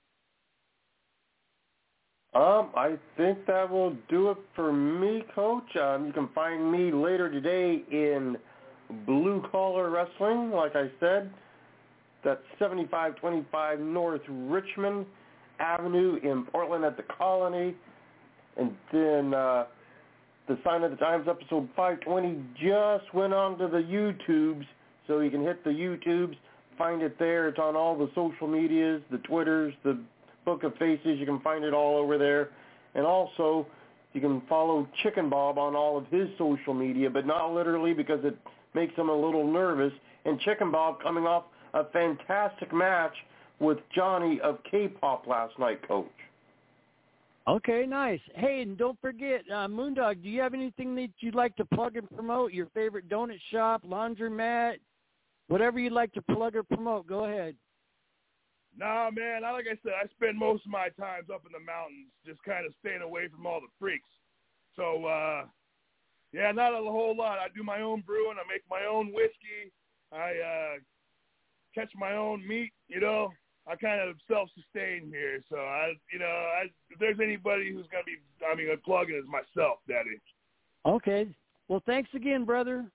Um, I think that will do it for me, Coach. Um, you can find me later today in Blue Collar Wrestling, like I said. That's seventy-five twenty-five North Richmond Avenue in Portland at the Colony. And then uh, the Sign of the Times episode five twenty just went on to the YouTubes, so you can hit the YouTubes, find it there. It's on all the social medias, the Twitters, the Book of Faces. You can find it all over there. And also, you can follow Chicken Bob on all of his social media, but not literally because it makes him a little nervous. And Chicken Bob coming off a fantastic match with Johnny of K-Pop last night, Coach. Okay, nice. Hey, and don't forget, uh, Moondog, do you have anything that you'd like to plug and promote? Your favorite donut shop, laundromat, whatever you'd like to plug or promote, go ahead. Nah, man, like I said, I spend most of my times up in the mountains, just kind of staying away from all the freaks. So, uh, yeah, not a whole lot. I do my own brewing. I make my own whiskey. I uh, catch my own meat, you know. I kind of self-sustain here. So, I, you know, I, if there's anybody who's going to be, I mean, plugging is myself, Daddy. Okay. Well, thanks again, brother.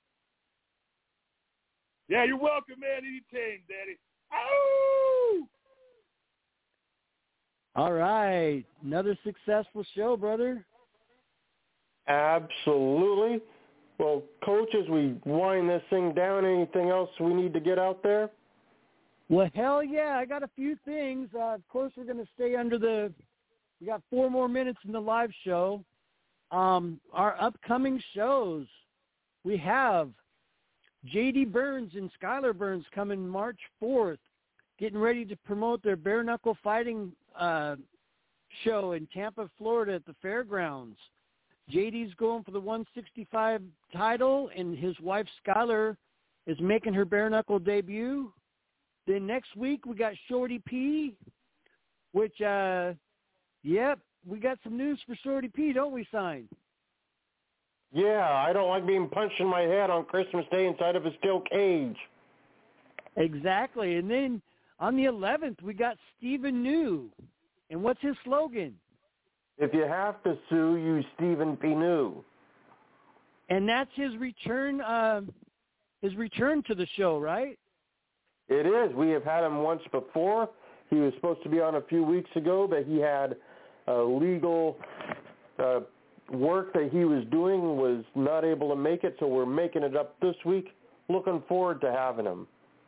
Yeah, you're welcome, man. Anytime, Daddy. Ow! All right. Another successful show, brother. Absolutely. Well, Coach, as we wind this thing down, anything else we need to get out there? Well, hell yeah. I got a few things. Uh, of course, we're going to stay under the – we got four more minutes in the live show. Um, our upcoming shows, we have J D Burns and Skylar Burns coming March fourth, getting ready to promote their bare knuckle fighting uh, show in Tampa, Florida at the fairgrounds. J D's going for the one sixty-five title, and his wife Skylar is making her bare knuckle debut. Then next week we got Shorty P, which, uh, yep, we got some news for Shorty P, don't we, Sign? Yeah, I don't like being punched in my head on Christmas Day inside of a steel cage. Exactly. And then on the eleventh, we got Stephen New. And what's his slogan? If you have to sue, you Stephen P. New. And that's his return, uh, his return to the show, right? It is. We have had him once before. He was supposed to be on a few weeks ago, but he had uh, legal uh, work that he was doing, was not able to make it, so we're making it up this week. Looking forward to having him.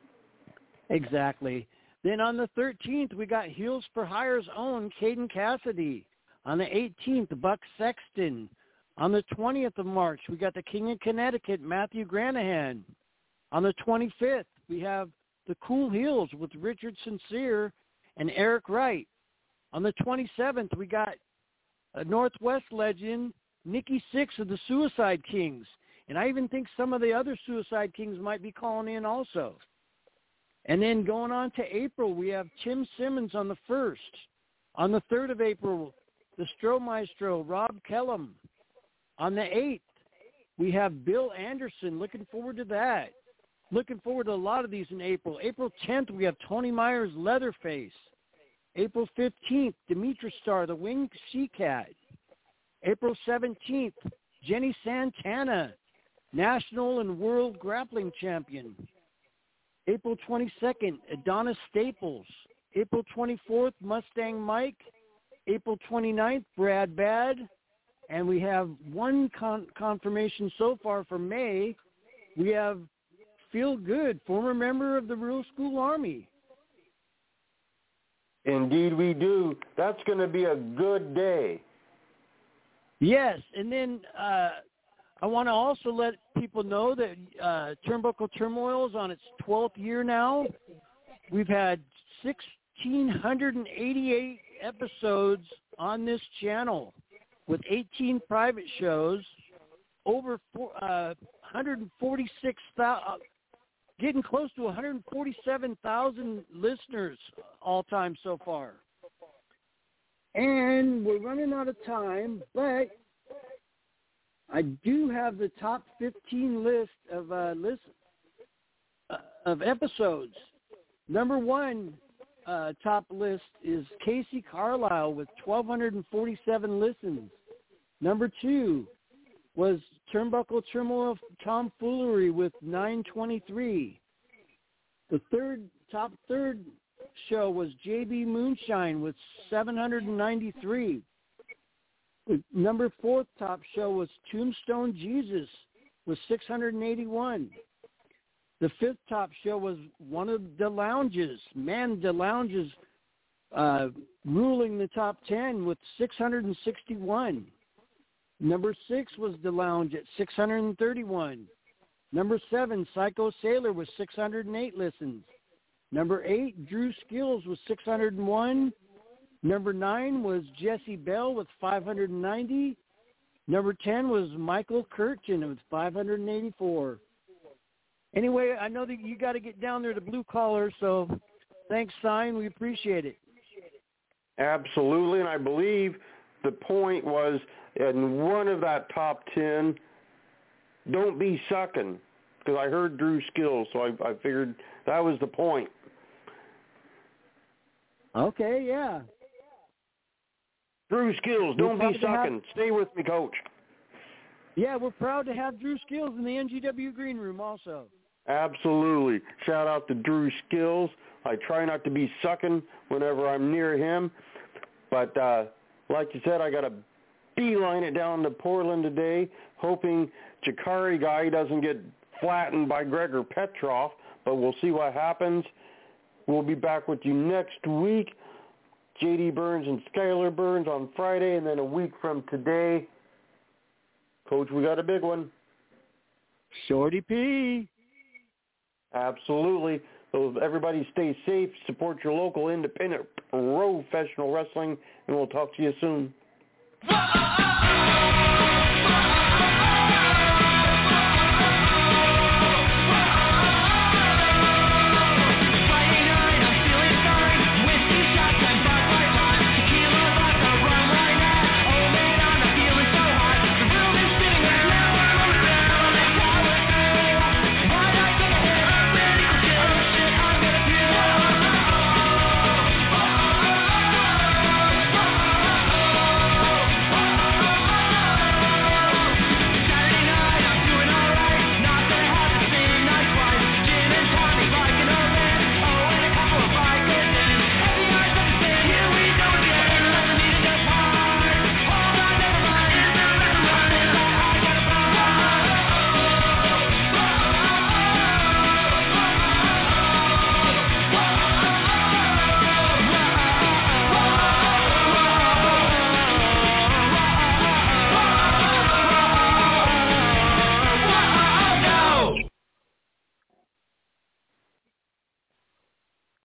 Exactly. Then on the thirteenth, we got Heels for Hire's own Caden Cassidy. On the eighteenth, Buck Sexton. On the twentieth of March, we got the King of Connecticut, Matthew Granahan. On the twenty-fifth, we have the Cool Heels with Richard Sincere and Eric Wright. On the twenty-seventh, we got a Northwest legend, Nikki Sixx of the Suicide Kings. And I even think some of the other Suicide Kings might be calling in also. And then going on to April, we have Tim Simmons on the first. On the third of April, the Stro Maestro, Rob Kellum. On the eighth, we have Bill Anderson. Looking forward to that. Looking forward to a lot of these in April. April tenth, we have Tony Myers, Leatherface. April fifteenth, Demetra Star, the Winged Sea Cat. April seventeenth, Jenny Santana, National and World Grappling Champion. April twenty-second, Adonis Staples. April twenty-fourth, Mustang Mike. April twenty-ninth, Brad Bad. And we have one con- confirmation so far for May. We have Feel Good, former member of the Rural School Army. Indeed we do. That's going to be a good day. Yes, and then uh, I want to also let people know that uh, Turnbuckle Turmoil is on its twelfth year now. We've had one thousand six hundred eighty-eight episodes on this channel with eighteen private shows, over four, uh, one hundred forty-six thousand, getting close to one hundred forty-seven thousand listeners all time so far. And we're running out of time, but I do have the top fifteen list of uh, list uh, of episodes. Number one uh, top list is Casey Carlisle with one thousand two hundred forty-seven listens. Number two was Turnbuckle Turmoil Tomfoolery with nine twenty-three. The third top third show was J B Moonshine with seven hundred ninety-three. The number fourth top show was Tombstone Jesus with six hundred eighty-one. The fifth top show was one of the lounges, Man the Lounges, uh, ruling the top ten with six hundred sixty-one. Number six was The Lounge at six hundred thirty-one. Number seven, Psycho Sailor with six hundred eight listens. Number eight, Drew Skills with six hundred one. Number nine was Jesse Bell with five hundred ninety. Number ten was Michael Kirchen with five hundred eighty-four. Anyway, I know that you got to get down there to blue collar, so thanks, Sign. We appreciate it. Absolutely, and I believe the point was in one of that top ten, don't be sucking, because I heard Drew Skills, so I, I figured that was the point. Okay, yeah. Drew Skills, don't be sucking. Have... Stay with me, Coach. Yeah, we're proud to have Drew Skills in the N G W Green Room also. Absolutely. Shout out to Drew Skills. I try not to be sucking whenever I'm near him. But uh, like you said, I got to beeline it down to Portland today, hoping Jakari guy doesn't get flattened by Gregor Petrov, but we'll see what happens. We'll be back with you next week. J D Burns and Skylar Burns on Friday, and then a week from today, Coach, we got a big one. Shorty P. Absolutely. So everybody stay safe, support your local independent professional wrestling, and we'll talk to you soon.